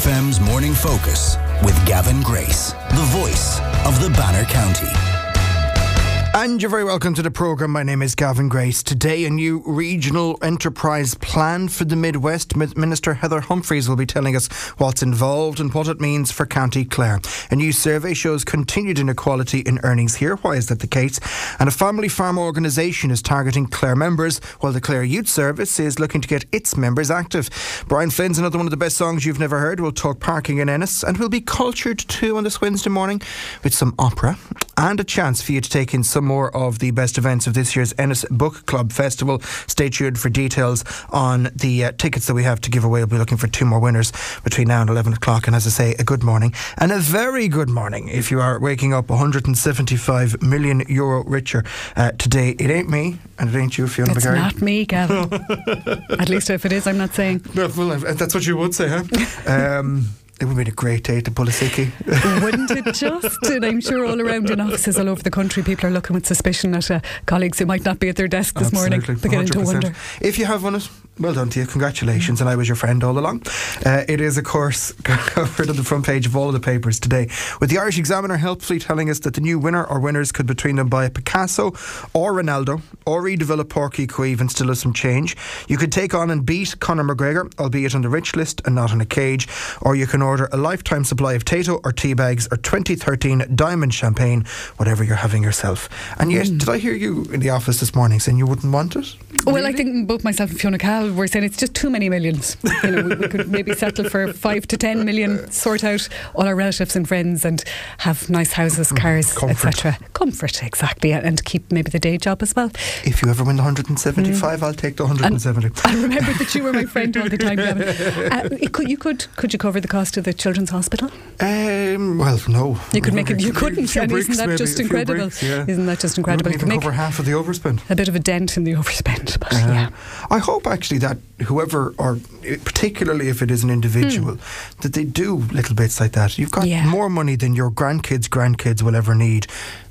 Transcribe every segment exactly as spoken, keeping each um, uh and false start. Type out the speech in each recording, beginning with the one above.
F M's Morning Focus with Gavin Grace, the voice of the Banner County. And you're very welcome to the programme. My name is Gavin Grace. Today, a new regional enterprise plan for the Midwest. Minister Heather Humphreys will be telling us what's involved and what it means for County Clare. A new survey shows continued inequality in earnings here. Why is that the case? And a family farm organisation is targeting Clare members, while the Clare Youth Service is looking to get its members active. Brian Flynn's another one of the best songs you've never heard. We'll talk parking in Ennis, and we'll be cultured too on this Wednesday morning with some opera and a chance for you to take in some more of the best events of this year's Ennis Book Club Festival. Stay tuned for details on the uh, tickets that we have to give away. We'll be looking for two more winners between now and eleven o'clock. And as I say, a good morning and a very good morning if you are waking up one hundred seventy-five million euro richer uh, today. It ain't me and it ain't you, Fiona It's McGarry. not me, Gavin. At least if it is, I'm not saying. No, well, that's what you would say, huh? um, It would be a great day to pull a sickie. Wouldn't it just? And I'm sure all around in offices all over the country, people are looking with suspicion at uh, colleagues who might not be at their desk this Absolutely, morning, beginning to wonder. If you have won it, well done to you. Congratulations. Mm. And I was your friend all along. Uh, it is, of course, covered on the front page of all of the papers today, with the Irish Examiner helpfully telling us that the new winner or winners could between them buy a Picasso or Ronaldo or redevelop Porky Queeve and still have some change. You could take on and beat Conor McGregor, albeit on the rich list and not in a cage, or you can order a lifetime supply of Tato or tea bags or twenty thirteen Diamond Champagne, whatever you're having yourself. And yet, mm. did I hear you in the office this morning saying you wouldn't want it? Well, really? I think both myself and Fiona Cal were saying it's just too many millions. You know, we, we could maybe settle for five to ten million, sort out all our relatives and friends and have nice houses, cars, et cetera. Comfort, exactly, and keep maybe the day job as well. If you ever win the one hundred seventy-five, mm. I'll take the one hundred seventy. And I remember that you were my friend all the time, Gavin. Uh, it could, you could, could you cover the cost of the Children's Hospital? Um, well, no. You could make it. You couldn't. Few And bricks, isn't that maybe, just incredible? Bricks, yeah. Isn't that just incredible? You could cover half of the overspend. A bit of a dent in the overspend, but uh, yeah. I hope actually that whoever, or particularly if it is an individual, mm. that they do little bits like that. You've got yeah. more money than your grandkids' grandkids will ever need.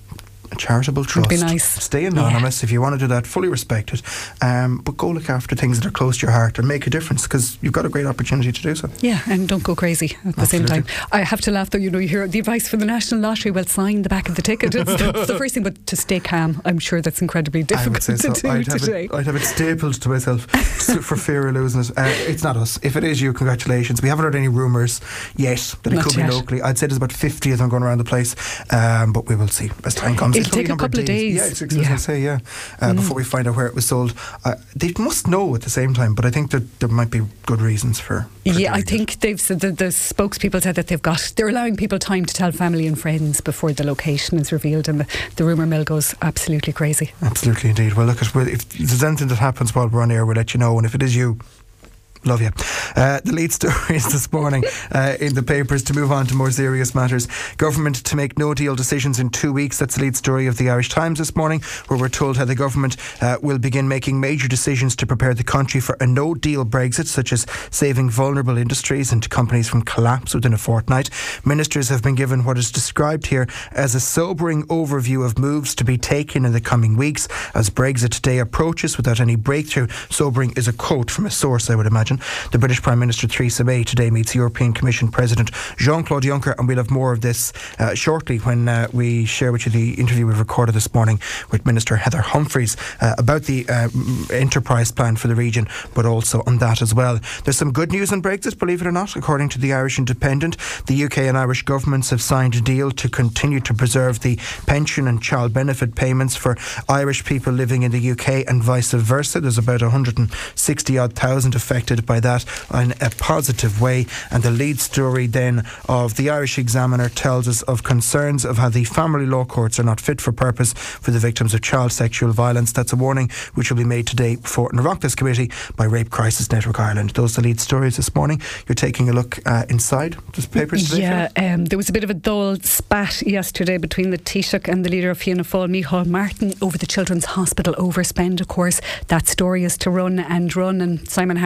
A charitable trust. Would be nice. Stay anonymous yeah. if you want to do that, fully respect it, um, but go look after things that are close to your heart and make a difference, because you've got a great opportunity to do so. Yeah, and don't go crazy at the Absolutely. same time. I have to laugh though, you know, you hear the advice from the National Lottery, well, sign the back of the ticket. It's the, it's the first thing, but to stay calm, I'm sure that's incredibly difficult to so. do I'd have today. It, I'd have it stapled to myself for fear of losing it. Uh, it's not us. If it is you, congratulations. We haven't heard any rumours yet that not it could yet. be locally. I'd say there's about fifty of them going around the place, um, but we will see as time comes. It'll take a couple of days. Yeah, it's exactly yeah. as I say, yeah. Uh, mm. Before we find out where it was sold. Uh, they must know at the same time, but I think that there might be good reasons for, for yeah, I it. think they've said the, the spokespeople said that they've got they're allowing people time to tell family and friends before the location is revealed, and the, the rumour mill goes absolutely crazy. Absolutely indeed. Well, look, if there's anything that happens while we're on air, we'll let you know, and if it is you, love you. Uh, the lead stories this morning uh, in the papers. To move on to more serious matters, government to make no deal decisions in two weeks. That's the lead story of the Irish Times this morning, where we're told how the government uh, will begin making major decisions to prepare the country for a no deal Brexit, such as saving vulnerable industries and companies from collapse within a fortnight. Ministers have been given what is described here as a sobering overview of moves to be taken in the coming weeks as Brexit Day approaches without any breakthrough. Sobering is a quote from a source, I would imagine. The British Prime Minister Theresa May today meets European Commission President Jean-Claude Juncker, and we'll have more of this uh, shortly when uh, we share with you the interview we've recorded this morning with Minister Heather Humphreys uh, about the uh, enterprise plan for the region, but also on that as well. There's some good news on Brexit, believe it or not. According to the Irish Independent, the U K and Irish governments have signed a deal to continue to preserve the pension and child benefit payments for Irish people living in the U K and vice versa. There's about one hundred sixty odd thousand affected by that in a positive way. And the lead story then of the Irish Examiner tells us of concerns of how the family law courts are not fit for purpose for the victims of child sexual violence. That's a warning which will be made today before an Oireachtas committee by Rape Crisis Network Ireland. Those are the lead stories this morning. You're taking a look uh, inside the papers today. Yeah, um, there was a bit of a dull spat yesterday between the Taoiseach and the leader of Fianna Fáil, Micheál Martin, over the Children's Hospital overspend. Of course, that story is to run and run, and Simon Harris is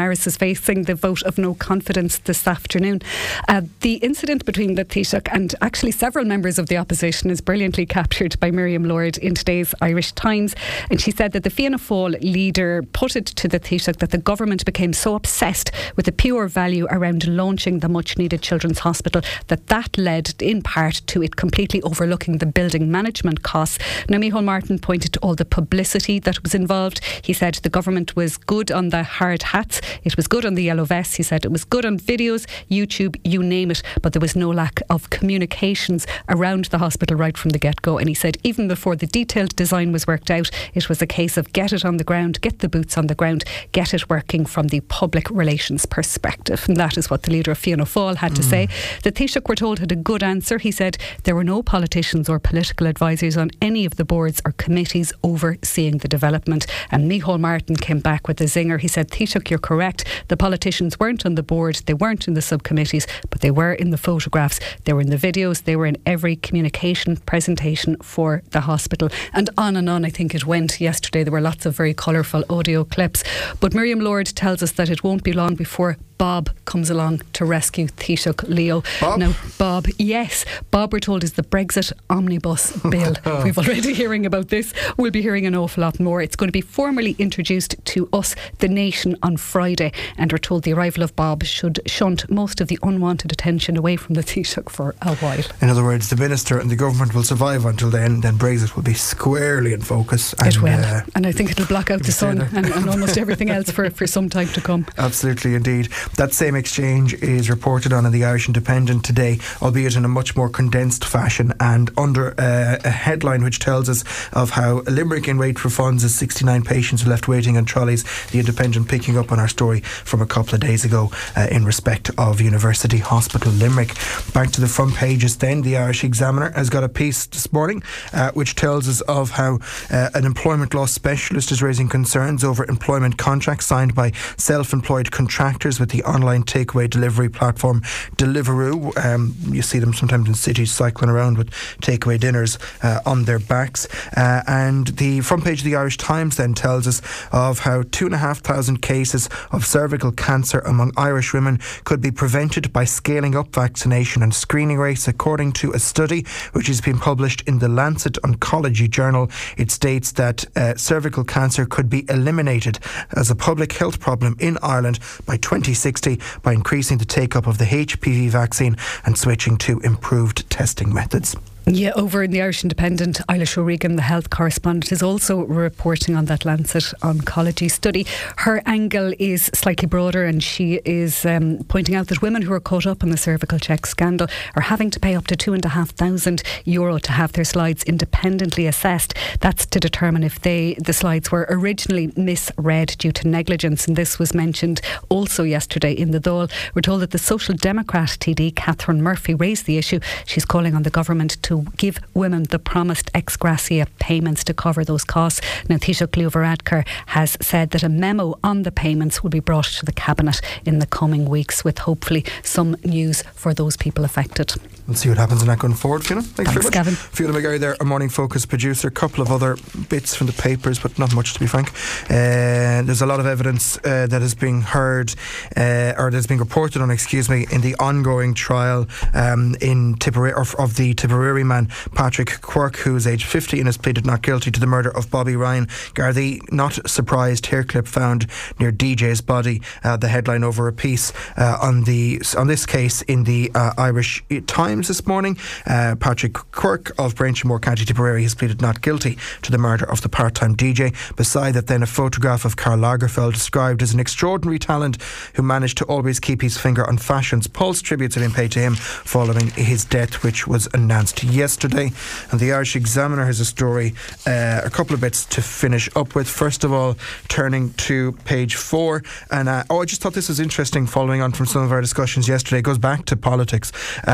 facing the vote of no confidence this afternoon. Uh, the incident between the Taoiseach and actually several members of the opposition is brilliantly captured by Miriam Lord in today's Irish Times, and she said that the Fianna Fáil leader put it to the Taoiseach that the government became so obsessed with the pure value around launching the much needed children's hospital that that led in part to it completely overlooking the building management costs. Now, Micheál Martin pointed to all the publicity that was involved. He said the government was good on the hard hats, it was good on the yellow vests, he said it was good on videos, YouTube, you name it, but there was no lack of communications around the hospital right from the get-go. And he said even before the detailed design was worked out, it was a case of get it on the ground, get the boots on the ground, get it working from the public relations perspective. And that is what the leader of Fianna Fáil had mm. to say. The Taoiseach, we're told, had a good answer. He said there were no politicians or political advisors on any of the boards or committees overseeing the development. And Micheál Martin came back with a zinger. He said, Taoiseach, you're correct. The politicians weren't on the board, they weren't in the subcommittees, but they were in the photographs, they were in the videos, they were in every communication presentation for the hospital. And on and on I think it went yesterday. There were lots of very colourful audio clips. But Miriam Lord tells us that it won't be long before Bob comes along to rescue Taoiseach Leo. Bob? Now, Bob, yes, Bob, we're told, is the Brexit omnibus bill. We've already hearing about this. We'll be hearing an awful lot more. It's going to be formally introduced to us, the nation, on Friday, and we're told the arrival of Bob should shunt most of the unwanted attention away from the Taoiseach for a while. In other words, the minister and the government will survive until then, then Brexit will be squarely in focus. And, it will, uh, and I think it'll block out the sun and, and almost everything else for, for some time to come. Absolutely, indeed. That same exchange is reported on in the Irish Independent today, albeit in a much more condensed fashion, and under uh, a headline which tells us of how Limerick in wait for funds as sixty-nine patients are left waiting on trolleys. The Independent picking up on our story from a couple of days ago uh, in respect of University Hospital Limerick. Back to the front pages then. The Irish Examiner has got a piece this morning uh, which tells us of how uh, an employment law specialist is raising concerns over employment contracts signed by self-employed contractors with the online takeaway delivery platform Deliveroo. Um, you see them sometimes in cities cycling around with takeaway dinners uh, on their backs. Uh, and the front page of the Irish Times then tells us of how two and a half thousand cases of cervical cancer among Irish women could be prevented by scaling up vaccination and screening rates, according to a study which has been published in the Lancet Oncology Journal. It states that uh, cervical cancer could be eliminated as a public health problem in Ireland by twenty sixty by increasing the take-up of the H P V vaccine and switching to improved testing methods. Yeah, over in the Irish Independent, Eilish O'Regan, the health correspondent, is also reporting on that Lancet Oncology study. Her angle is slightly broader, and she is um, pointing out that women who are caught up in the cervical check scandal are having to pay up to two and a half thousand euro to have their slides independently assessed. That's to determine if they the slides were originally misread due to negligence, and this was mentioned also yesterday in the Dáil. We're told that the Social Democrat T D, Catherine Murphy, raised the issue. She's calling on the government to give women the promised ex gratia payments to cover those costs. Now, Taoiseach Leo Varadkar has said that a memo on the payments will be brought to the Cabinet in the coming weeks, with hopefully some news for those people affected. We'll see what happens in that going forward, Fiona. Thanks, Thanks very much. Gavin. Fiona McGarry there, a Morning Focus producer. A couple of other bits from the papers, but not much, to be frank. Uh, there's a lot of evidence uh, that is being heard, uh, or that's being reported on, excuse me, in the ongoing trial um, in Tipperary, or of the Tipperary man Patrick Quirke, who's aged fifty and has pleaded not guilty to the murder of Bobby Ryan. Gardaí, not surprised, hair clip found near D J's body. Uh, the headline over a piece uh, on the on this case in the uh, Irish Times this morning. Uh, Patrick Quirke of Braintree County Tipperary has pleaded not guilty to the murder of the part-time D J. Beside that, then, a photograph of Karl Lagerfeld, described as an extraordinary talent who managed to always keep his finger on fashion's pulse. Tributes have been paid to him following his death, which was announced yesterday. And the Irish Examiner has a story, uh, a couple of bits to finish up with. First of all, turning to page four, and uh, oh, I just thought this was interesting, following on from some of our discussions yesterday. It goes back to politics, um, but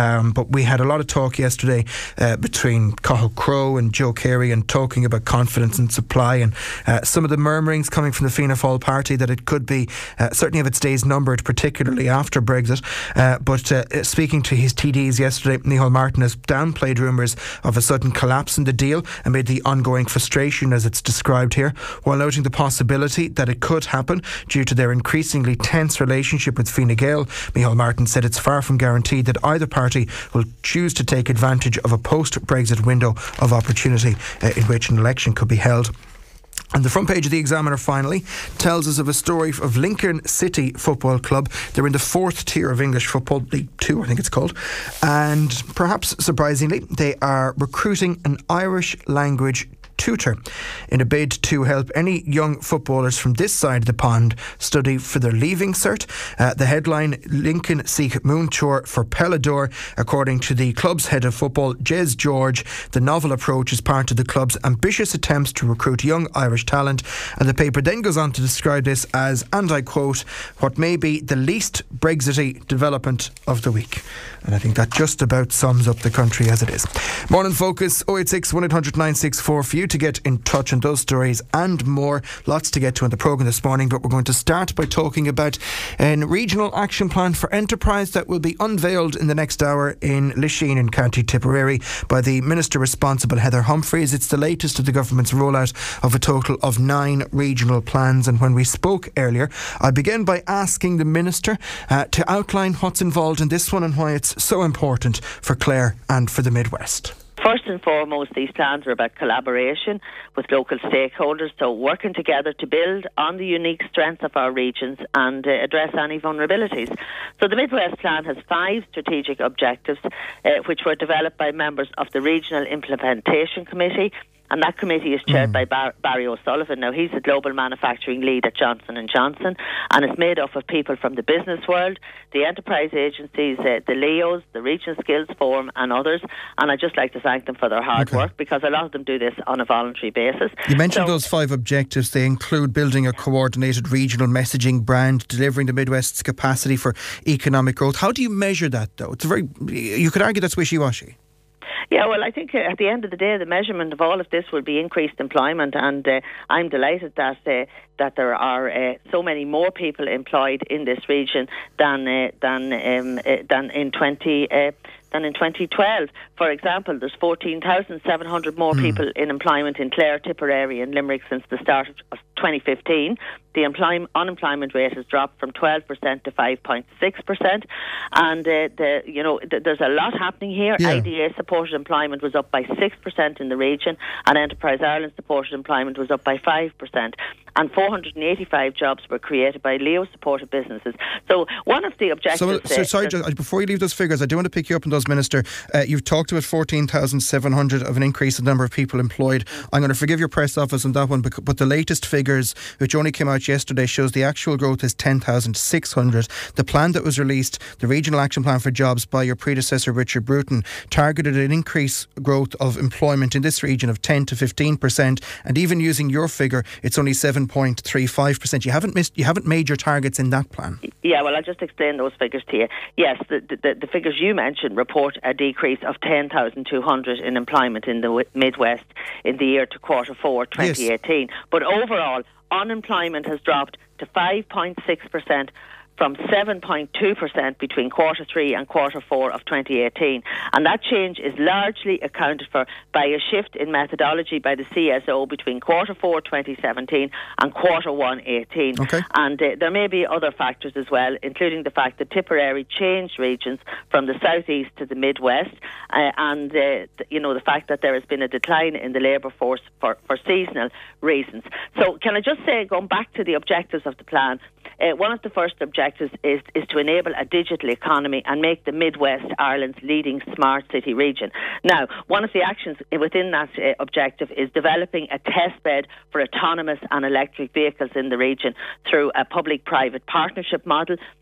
we had a lot of talk yesterday uh, between Cathal Crowe and Joe Carey, and talking about confidence and supply, and uh, some of the murmurings coming from the Fianna Fáil party that it could be uh, certainly have its days numbered, particularly after Brexit. Uh, but uh, speaking to his T Ds yesterday, Micheál Martin has downplayed rumours of a sudden collapse in the deal amid the ongoing frustration, as it's described here, while noting the possibility that it could happen due to their increasingly tense relationship with Fine Gael. Micheál Martin said it's far from guaranteed that either party will choose to take advantage of a post-Brexit window of opportunity uh, in which an election could be held. And the front page of the Examiner finally tells us of a story of Lincoln City Football Club. They're in the fourth tier of English Football, League Two I think it's called, and perhaps surprisingly they are recruiting an Irish language tutor in a bid to help any young footballers from this side of the pond study for their leaving cert. Uh, the headline, Lincoln seek Moonchor for Pelador. According to the club's head of football, Jez George, the novel approach is part of the club's ambitious attempts to recruit young Irish talent. And the paper then goes on to describe this as, and I quote, what may be the least Brexity development of the week. And I think that just about sums up the country as it is. Morning Focus, oh eight six, one eight hundred, nine six four for you to get in touch on those stories and more. Lots to get to on the programme this morning, but we're going to start by talking about a regional action plan for enterprise that will be unveiled in the next hour in Lisheen in County Tipperary by the Minister responsible, Heather Humphreys. It's the latest of the government's rollout of a total of nine regional plans. And when we spoke earlier, I began by asking the Minister uh, to outline what's involved in this one and why it's so important for Clare and for the Midwest. First and foremost, these plans are about collaboration with local stakeholders, so working together to build on the unique strengths of our regions and uh, address any vulnerabilities. So the Midwest Plan has five strategic objectives uh, which were developed by members of the Regional Implementation Committee, and that committee is chaired mm. by Bar- Barry O'Sullivan. Now, he's the global manufacturing lead at Johnson and Johnson, and it's made up of people from the business world, the enterprise agencies, uh, the L E Os, the Regional Skills Forum and others. And I'd just like to thank them for their hard okay. work, because a lot of them do this on a voluntary basis. You mentioned so, those five objectives. They include building a coordinated regional messaging brand, delivering the Midwest's capacity for economic growth. How do you measure that, though? It's a very, you could argue that's wishy-washy. Yeah, well, I think uh, at the end of the day, the measurement of all of this will be increased employment, and uh, I'm delighted that uh, that there are uh, so many more people employed in this region than uh, than um, uh, than in twenty. Uh, than in twenty twelve. For example, there's fourteen thousand seven hundred more mm. people in employment in Clare, Tipperary and Limerick since the start of twenty fifteen. The employ- unemployment rate has dropped from twelve percent to five point six percent. And uh, the, you know, th- there's a lot happening here. Yeah. I D A-supported employment was up by six percent in the region, and Enterprise Ireland-supported employment was up by five percent. And four hundred eighty-five jobs were created by L E O-supported businesses. So one of the objectives... So, so sorry, uh, just, before you leave those figures, I do want to pick you up on those, Minister. Uh, you've talked about fourteen thousand seven hundred of an increase in the number of people employed. I'm going to forgive your press office on that one, but the latest figures, which only came out yesterday, shows the actual growth is ten thousand six hundred. The plan that was released, the Regional Action Plan for Jobs by your predecessor, Richard Bruton, targeted an increased growth of employment in this region of ten to fifteen percent. And even using your figure, it's only seven point three five percent. You haven't missed, you haven't made your targets in that plan. Yeah, well, I'll just explain those figures to you. Yes, the, the, the figures you mentioned report a decrease of ten thousand two hundred in employment in the Midwest in the year to quarter four twenty eighteen. Yes. But overall, unemployment has dropped to five point six percent from seven point two percent between quarter three and quarter four of twenty eighteen. And that change is largely accounted for by a shift in methodology by the C S O between quarter four twenty seventeen and quarter one eighteen. Okay. And uh, there may be other factors as well, including the fact that Tipperary changed regions from the southeast to the Midwest, uh, and uh, you know, the fact that there has been a decline in the labour force for, for seasonal reasons. So can I just say, going back to the objectives of the plan, Uh, one of the first objectives is, is to enable a digital economy and make the Midwest Ireland's leading smart city region. Now, one of the actions within that uh, objective is developing a test bed for autonomous and electric vehicles in the region through a public-private partnership model.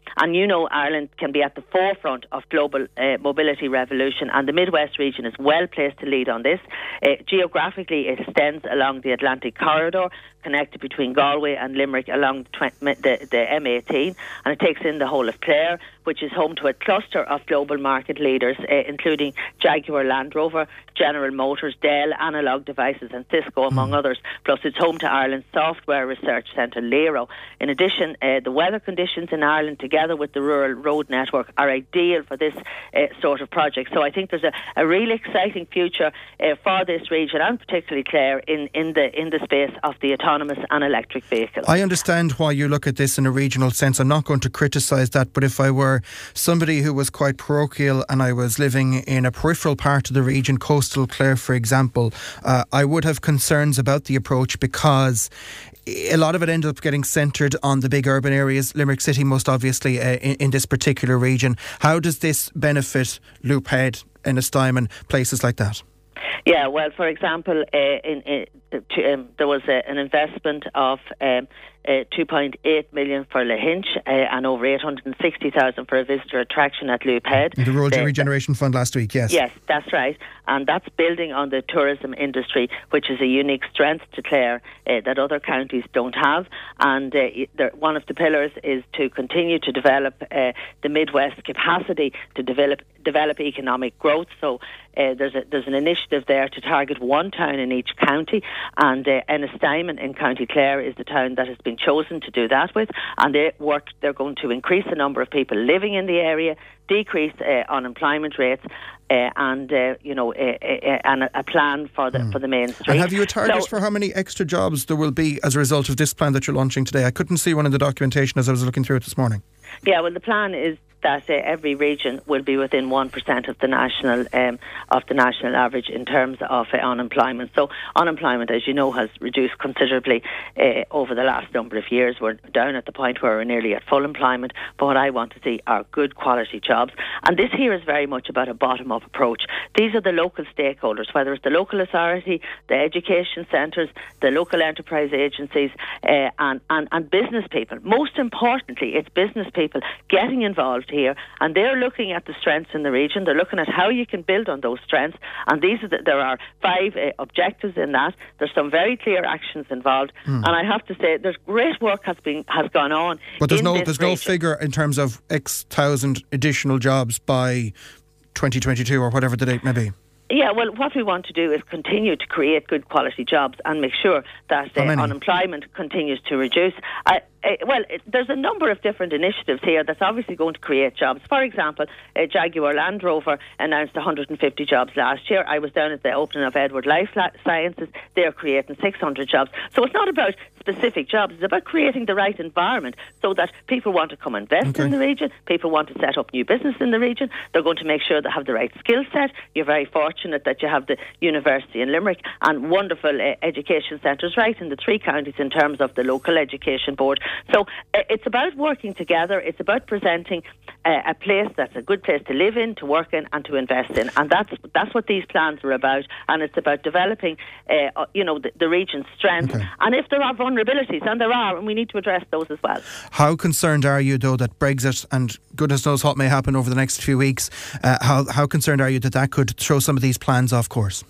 And you know Ireland can be at the forefront of global uh, mobility revolution, and the Midwest region is well placed to lead on this. Uh, geographically, it extends along the Atlantic corridor, connected between Galway and Limerick along the, the M eighteen, and it takes in the whole of Clare, which is home to a cluster of global market leaders, uh, including Jaguar Land Rover, General Motors, Dell, Analog Devices and Cisco, among mm. others. Plus, it's home to Ireland's software research centre, Lero. In addition, uh, the weather conditions in Ireland, together with the rural road network, are ideal for this uh, sort of project. So I think there's a, a really exciting future uh, for this region, and particularly Clare, in, in the in the space of the autonomous and electric vehicles. I understand why you look at this in a regional sense. I'm not going to criticise that, but if I were somebody who was quite parochial and I was living in a peripheral part of the region, coastal Clare for example, uh, I would have concerns about the approach, because a lot of it ended up getting centred on the big urban areas, Limerick City most obviously, uh, in, in this particular region. How does this benefit Loophead, Ennistymon, places like that? Yeah, well, for example, uh, in, in, to, um, there was uh, an investment of um, uh, two point eight million for Lahinch uh, and over eight hundred sixty thousand for a visitor attraction at Loophead. The Road Regeneration Fund last week, yes. Yes, that's right. And that's building on the tourism industry, which is a unique strength to Clare uh, that other counties don't have. And uh, there, one of the pillars is to continue to develop uh, the Midwest capacity to develop develop economic growth. So uh, there's a, there's an initiative there to target one town in each county, and uh, Ennistymon in County Clare is the town that has been chosen to do that with. And they work, they're going to increase the number of people living in the area, decrease uh, unemployment rates, uh, and uh, you know, uh, uh, and a, a plan for the mm. for the main street. And have you a target so, for how many extra jobs there will be as a result of this plan that you're launching today? I couldn't see one in the documentation as I was looking through it this morning. Yeah, well, the plan is that uh, every region will be within one percent of the national um, of the national average in terms of uh, unemployment. So unemployment, as you know, has reduced considerably uh, over the last number of years. We're down at the point where we're nearly at full employment. But what I want to see are good quality jobs. And this here is very much about a bottom-up approach. These are the local stakeholders, whether it's the local authority, the education centres, the local enterprise agencies, uh, and, and, and business people. Most importantly, it's business people getting involved here, and they're looking at the strengths in the region. They're looking at how you can build on those strengths, and these are the, there are five uh, objectives in that. There's some very clear actions involved, hmm. and I have to say there's great work has been has gone on. But there's in no this there's region. no figure in terms of X thousand additional jobs by twenty twenty-two or whatever the date may be. Yeah, well, what we want to do is continue to create good quality jobs and make sure that uh, unemployment continues to reduce. I, uh, well, it, there's a number of different initiatives here that's obviously going to create jobs. For example, uh, Jaguar Land Rover announced one hundred fifty jobs last year. I was down at the opening of Edward Life Sciences. They're creating six hundred jobs. So it's not about specific jobs. It's about creating the right environment so that people want to come invest okay. in the region. People want to set up new business in the region. They're going to make sure they have the right skill set. You're very fortunate that you have the University in Limerick and wonderful uh, education centres right in the three counties in terms of the local education board. So uh, it's about working together. It's about presenting uh, a place that's a good place to live in, to work in and to invest in. And that's that's what these plans are about. And it's about developing uh, you know, the, the region's strengths. Okay. And if there are vulnerabilities, and there are, and we need to address those as well. How concerned are you, though, that Brexit, and goodness knows what may happen over the next few weeks, uh, how, how concerned are you that that could throw some of these plans off course?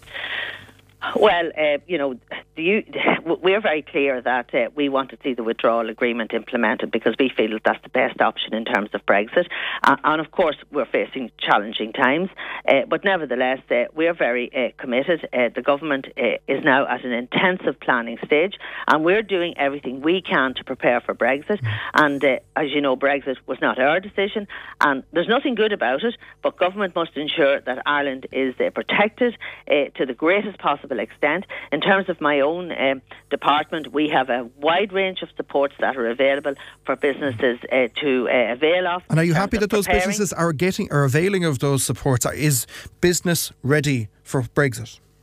Well, uh, you know, do you, we're very clear that uh, we want to see the withdrawal agreement implemented because we feel that that's the best option in terms of Brexit. Uh, and of course, we're facing challenging times. Uh, but nevertheless, uh, we're very uh, committed. Uh, the government uh, is now at an intensive planning stage, and we're doing everything we can to prepare for Brexit. And uh, as you know, Brexit was not our decision, and there's nothing good about it, but government must ensure that Ireland is uh, protected uh, to the greatest possible extent. In terms of my own um, department, we have a wide range of supports that are available for businesses uh, to uh, avail of. And are you happy that those preparing. businesses are getting or availing of those supports? Is business ready for Brexit?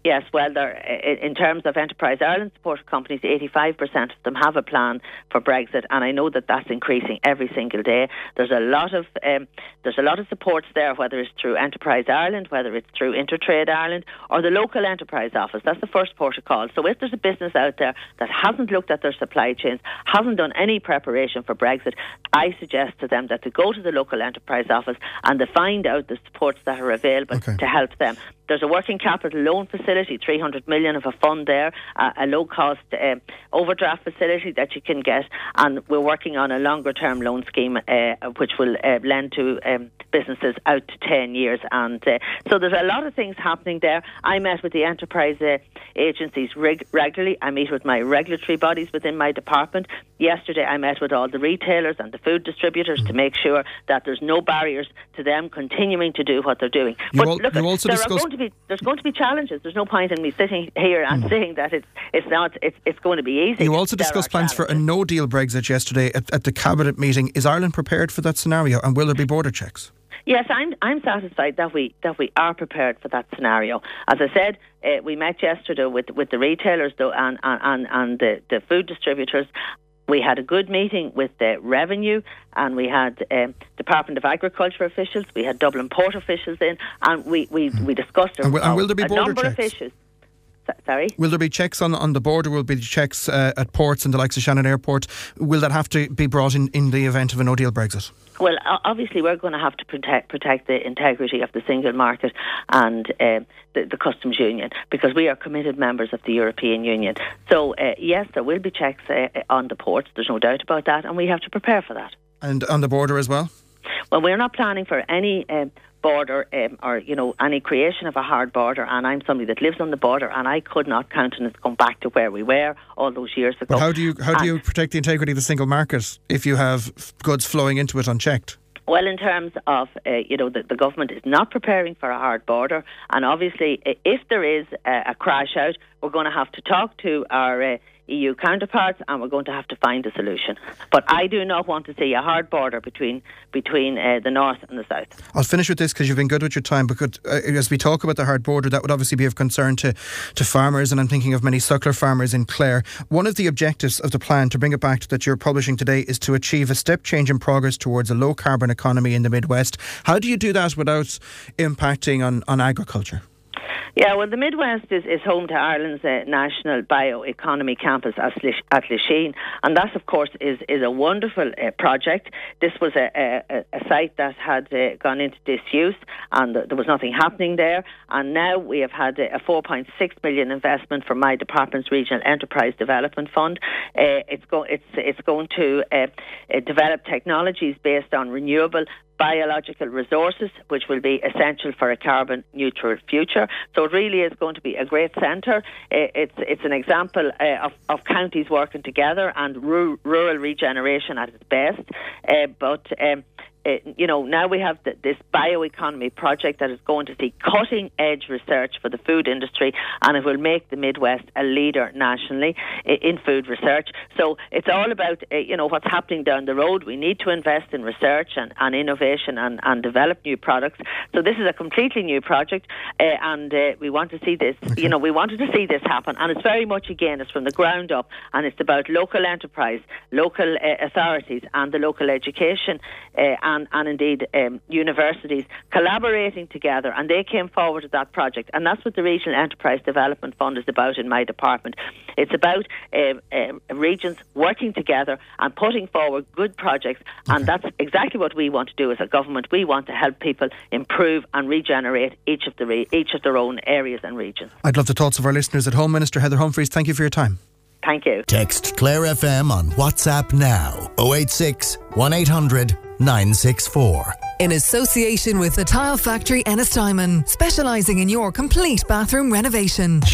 Yes, well, in terms of Enterprise Ireland supported companies, eighty-five percent of them have a plan for Brexit, and I know that that's increasing every single day. There's a lot of um, there's a lot of supports there, whether it's through Enterprise Ireland, whether it's through Intertrade Ireland, or the local enterprise office. That's the first port of call. So if there's a business out there that hasn't looked at their supply chains, hasn't done any preparation for Brexit, I suggest to them that to go to the local enterprise office and to find out the supports that are available okay. to help them. There's a working capital loan facility, three hundred million of a fund there, uh, a low-cost um, overdraft facility that you can get, and we're working on a longer-term loan scheme uh, which will uh, lend to um, businesses out to ten years. And uh, so there's a lot of things happening there. I met with the enterprise uh, agencies reg- regularly. I meet with my regulatory bodies within my department. Yesterday I met with all the retailers and the food distributors mm. to make sure that there's no barriers to them continuing to do what they're doing. You but all, look, you also there discussed- are going to be there's going to be challenges. There's no point in me sitting here and mm. saying that it's it's not it's it's going to be easy. You also discussed plans for a no-deal Brexit yesterday at, at the cabinet meeting. Is Ireland prepared for that scenario, and will there be border checks? Yes, I'm I'm satisfied that we that we are prepared for that scenario. As I said, uh, we met yesterday with with the retailers though and and and the, the food distributors. We had a good meeting with the Revenue, and we had um, Department of Agriculture officials, we had Dublin Port officials in, and we, we, we discussed a, and will, and will there be a border number checks? of issues. Sorry? Will there be checks on, on the border? Will there be checks uh, at ports and the likes of Shannon Airport? Will that have to be brought in in the event of a no-deal Brexit? Well, obviously we're going to have to protect protect the integrity of the single market and uh, the, the customs union, because we are committed members of the European Union. So uh, yes, there will be checks uh, on the ports, there's no doubt about that, and we have to prepare for that. And on the border as well? Well, we're not planning for any um, border um, or, you know, any creation of a hard border, and I'm somebody that lives on the border, and I could not countenance going back to where we were all those years ago. But how do you how and do you protect the integrity of the single market if you have goods flowing into it unchecked? Well, in terms of, uh, you know, the, the government is not preparing for a hard border, and obviously if there is a, a crash out, we're going to have to talk to our uh, E U counterparts, and we're going to have to find a solution. But I do not want to see a hard border between between uh, the north and the south. I'll finish with this because you've been good with your time. Because uh, as we talk about the hard border, that would obviously be of concern to, to farmers, and I'm thinking of many suckler farmers in Clare. One of the objectives of the plan, to bring it back to that you're publishing today, is to achieve a step change in progress towards a low carbon economy in the Midwest. How do you do that without impacting on, on agriculture? Yeah, well, the Midwest is, is home to Ireland's uh, national bioeconomy campus at Lisheen, and that, of course, is, is a wonderful uh, project. This was a, a, a site that had uh, gone into disuse, and there was nothing happening there. And now we have had a four point six million investment from my department's Regional Enterprise Development Fund. Uh, it's, go, it's, it's going to uh, uh, develop technologies based on renewable biological resources, which will be essential for a carbon neutral future. So it really is going to be a great centre. Uh, it's it's an example uh, of, of counties working together and rural, rural regeneration at its best. Uh, but um, Uh, you know, now we have th- this bioeconomy project that is going to see cutting-edge research for the food industry, and it will make the Midwest a leader nationally I- in food research. So it's all about, uh, you know, what's happening down the road. We need to invest in research and, and innovation and, and develop new products. So this is a completely new project, uh, and uh, we want to see this, okay. you know, we wanted to see this happen. And it's very much, again, it's from the ground up, and it's about local enterprise, local uh, authorities and the local education uh, and And, and indeed um, universities collaborating together, and they came forward with that project, and that's what the Regional Enterprise Development Fund is about in my department. It's about uh, uh, regions working together and putting forward good projects, okay. and that's exactly what we want to do as a government. We want to help people improve and regenerate each of the re- each of their own areas and regions. I'd love the thoughts of our listeners at home. Minister Heather Humphreys, thank you for your time. Thank you. Text Clare F M on WhatsApp now, oh eight six, one eight hundred, nine six four. In association with the Tile Factory Ennistimon, specialising in your complete bathroom renovation.